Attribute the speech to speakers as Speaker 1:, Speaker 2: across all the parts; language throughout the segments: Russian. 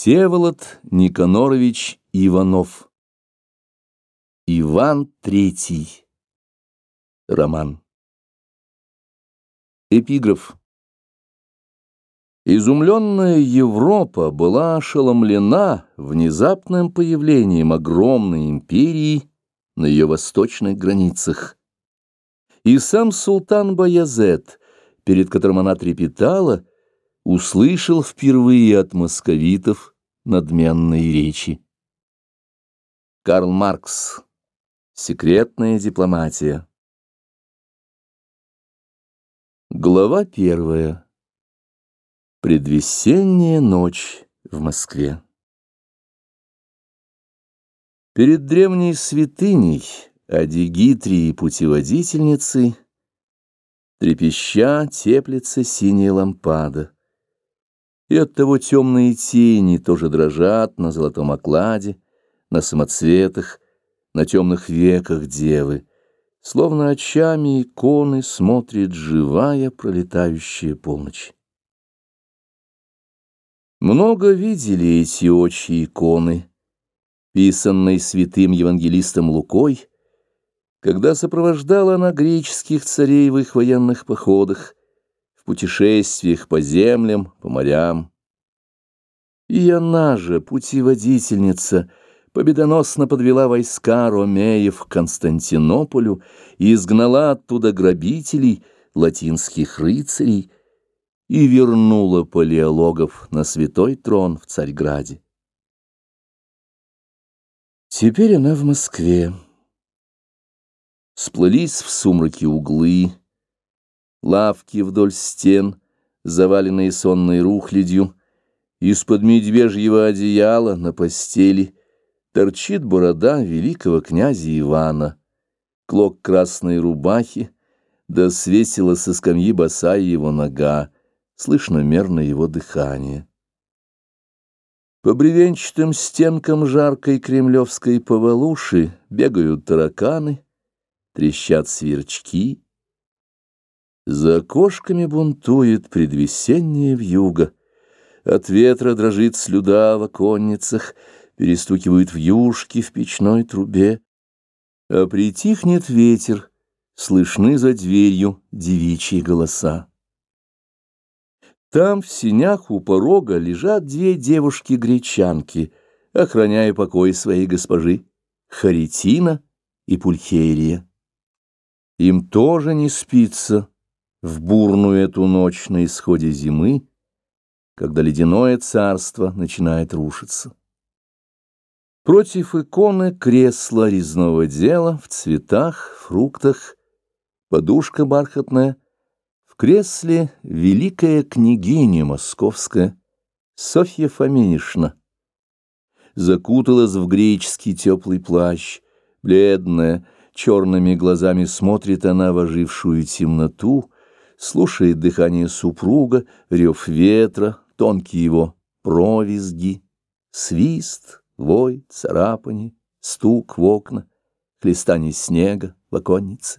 Speaker 1: Всеволод Никонорович Иванов. Иван III. Роман. Эпиграф. Изумленная Европа была ошеломлена внезапным появлением огромной империи на ее восточных границах. И сам султан Баязет, перед которым она трепетала, услышал впервые от московитов надменные речи. Карл Маркс. Секретная дипломатия. Глава 1. Предвесенняя ночь в Москве. Перед древней святыней Адигитрии путеводительницей трепеща теплится синяя лампада, и оттого темные тени тоже дрожат на золотом окладе, на самоцветах, на темных веках девы, словно очами иконы смотрит живая пролетающая полночь. Много видели эти очи иконы, писанной святым евангелистом Лукой, когда сопровождала она греческих царей в их военных походах, в путешествиях по землям, по морям. И она же, путеводительница, победоносно подвела войска ромеев к Константинополю и изгнала оттуда грабителей, латинских рыцарей, и вернула палеологов на святой трон в Царьграде. Теперь она в Москве. Сплылись в сумраке углы, лавки вдоль стен, заваленные сонной рухлядью, из-под медвежьего одеяла на постели торчит борода великого князя Ивана, клок красной рубахи, да свесила со скамьи босая его нога, слышно мерно его дыхание. По бревенчатым стенкам жаркой кремлевской повалуши бегают тараканы, трещат сверчки. За окошками бунтует предвесенняя вьюга, от ветра дрожит слюда в оконницах, перестукивают вьюжки в печной трубе, а притихнет ветер, слышны за дверью девичьи голоса. Там в сенях у порога лежат две девушки-гречанки, охраняя покой своей госпожи, Харитина и Пульхерия. Им тоже не спится в бурную эту ночь на исходе зимы, когда ледяное царство начинает рушиться. Против иконы кресло резного дела в цветах, фруктах, подушка бархатная. В кресле великая княгиня московская Софья Фоминишна. Закуталась в греческий теплый плащ, бледная, черными глазами смотрит она в ожившую темноту, слушает дыхание супруга, рев ветра, тонкие его провизги, свист, вой, царапанье, стук в окна, хлестание снега в оконнице.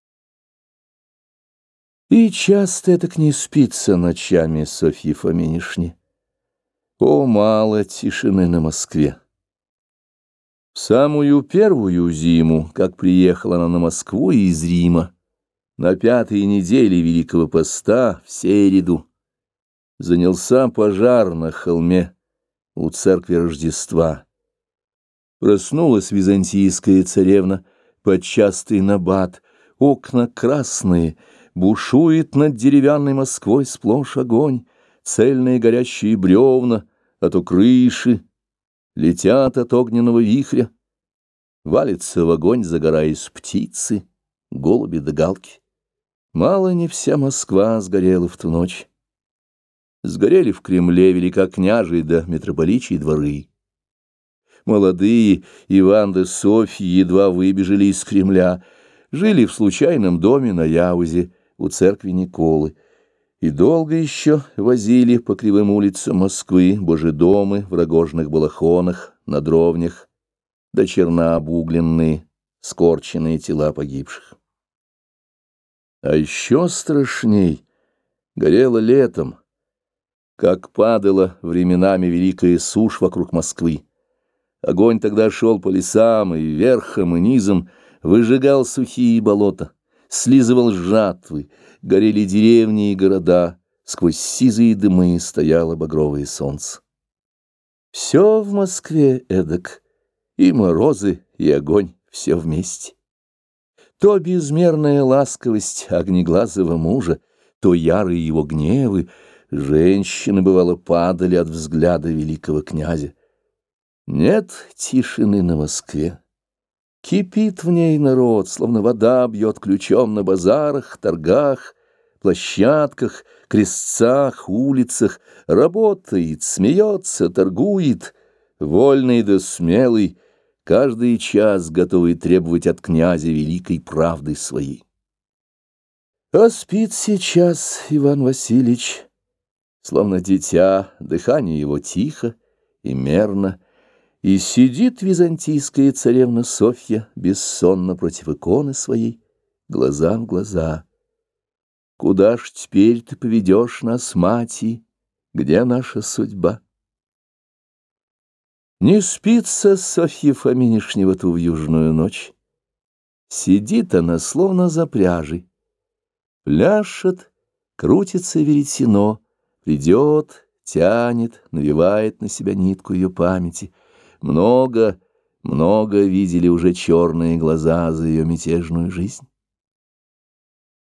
Speaker 1: И часто так не спится ночами Софье Фоминишне. О, мало тишины на Москве! В самую первую зиму, как приехала она на Москву из Рима, на 5-й неделе Великого Поста, в середу, занялся пожар на холме у церкви Рождества. Проснулась византийская царевна под частый набат, окна красные, бушует над деревянной Москвой сплошь огонь, цельные горящие бревна, а то крыши, летят от огненного вихря, валится в огонь, загораясь птицы, голуби да галки. Мало не вся Москва сгорела в ту ночь. Сгорели в Кремле великокняжий да митрополичьи дворы. Молодые Иван да Софья едва выбежали из Кремля, жили в случайном доме на Яузе у церкви Николы, и долго еще возили по кривым улицам Москвы божедомы в рогожных балахонах, на дровнях, да чернообугленные, скорченные тела погибших. А еще страшней горело летом, как падала временами великая сушь вокруг Москвы. Огонь тогда шел по лесам и верхом, и низом, выжигал сухие болота, слизывал жатвы, горели деревни и города, сквозь сизые дымы стояло багровое солнце. Все в Москве эдак, и морозы, и огонь, все вместе. То безмерная ласковость огнеглазого мужа, то ярые его гневы, женщины, бывало, падали от взгляда великого князя. Нет тишины на Москве. Кипит в ней народ, словно вода бьет ключом на базарах, торгах, площадках, крестцах, улицах, работает, смеется, торгует, вольный да смелый, каждый час готовый требовать от князя великой правды своей. А спит сейчас Иван Васильевич, словно дитя, дыхание его тихо и мерно, и сидит византийская царевна Софья бессонно против иконы своей, глаза в глаза. Куда ж теперь ты поведешь нас, мати, где наша судьба? Не спится Софье Фоминишне в эту вьюжную ночь. Сидит она, словно за пряжей. Пляшет, крутится веретено, придет, тянет, навевает на себя нитку ее памяти. Много, много видели уже черные глаза за ее мятежную жизнь.